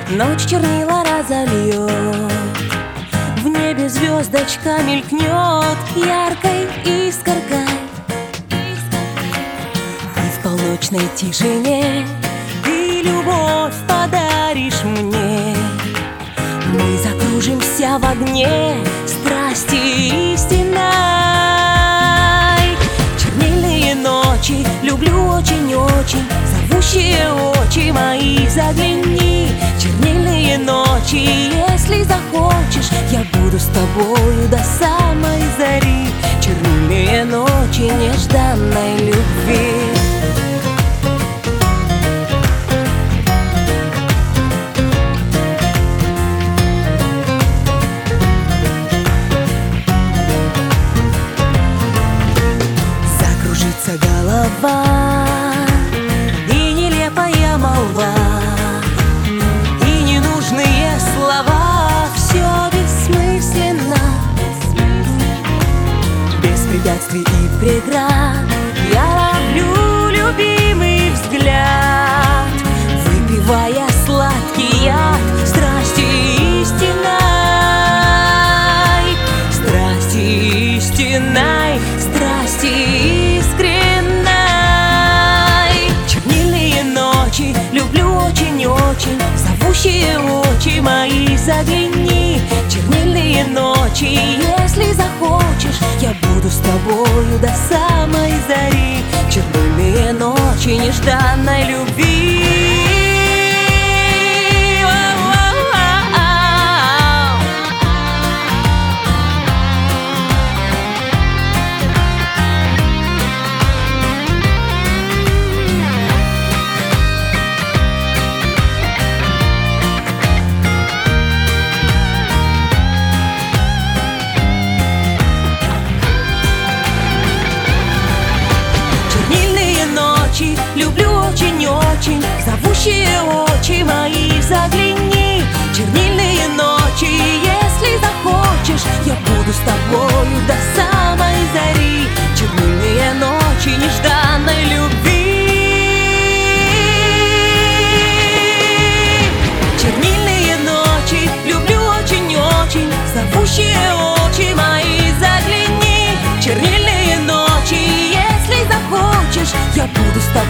Ночь чернила разольет, в небе звездочка мелькнет яркой искоркой. И в полночной тишине ты любовь подаришь мне. Мы закружимся в огне страсти истинной. Чернильные ночи люблю очень-очень, зовущие очи мои, загляни. Чернильные ночи, если захочешь, я буду с тобою до самой зари. Чернильные ночи нежданной любви. Голова и нелепая молва, и ненужные слова, все бессмысленно. Без препятствий и преград я ловлю любимый взгляд, выпивая сладкий яд страсти истинной. Страсти истинной, страсти искренней. Люблю очень-очень, зовущие очи мои, загляни. Чернильные ночи, если захочешь, я буду с тобою до самой зари. Чернильные ночи нежданной любви. Люблю очень-очень, зовущие очи мои, загляни. Чернильные ночи, если захочешь, я буду с тобою до самой зари. Чернильные ночи нежданной любви. Чернильные ночи, люблю очень-очень, зовущие очи мои, загляни. Чернильные ночи, если захочешь, я буду с тобой